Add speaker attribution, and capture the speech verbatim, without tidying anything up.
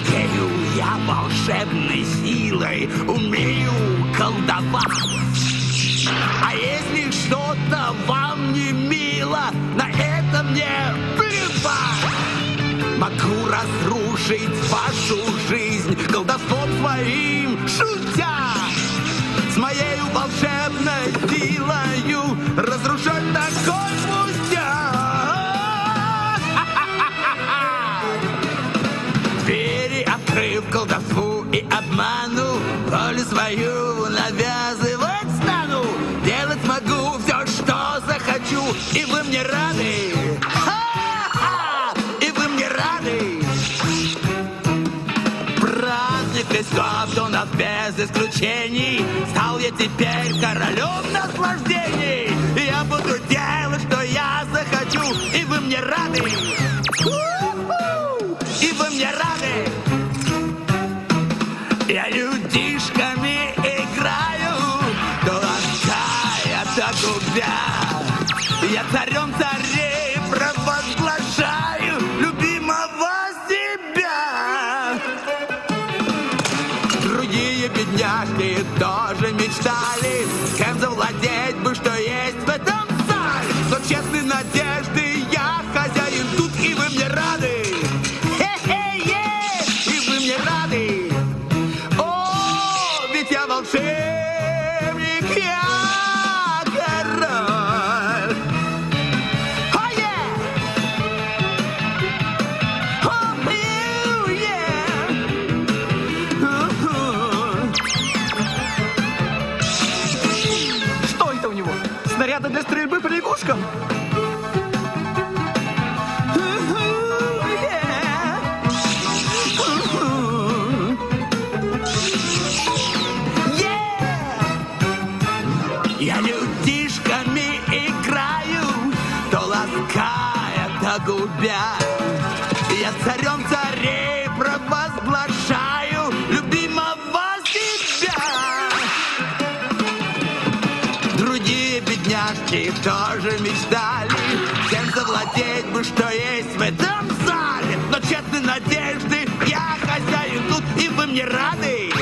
Speaker 1: Владею я волшебной силой, умею колдовать. А если что-то вам не мило, на это мне плевать. Могу разрушить вашу жизнь колдовством своим шутя. С моею волшебной силою разрушать такой пустяк. Двери открыв колдовству и обману, волю свою навязывать стану. Делать могу все, что захочу, и вы мне рады. И вы мне рады. Праздник весь год у нас без исключений. Стал я теперь королем наслаждений. Я буду делать, что я захочу, и вы мне рады. И вы мне рады. Я людишками играю, то лаская, то губя. Я царем царей провозглашаю любимого себя. Другие бедняжки тоже мечтали, кем завладеть бы, что есть в этом зале. Но честной надежды я хозяин тут, и вы мне рады. Хе-хе-е, и вы мне рады. О, ведь я волшебник, я король. Oh yeah! Oh yeah! Uh-huh.
Speaker 2: Что это у него? Снаряды для стрельбы по лягушкам?
Speaker 1: Я людишками играю, то лаская, то губя. Я царем царей провозглашаю любимого себя. Другие бедняжки тоже мечтали, всем завладеть бы, что есть в этом зале. Но честной надежды я хозяин тут, и вы мне рады.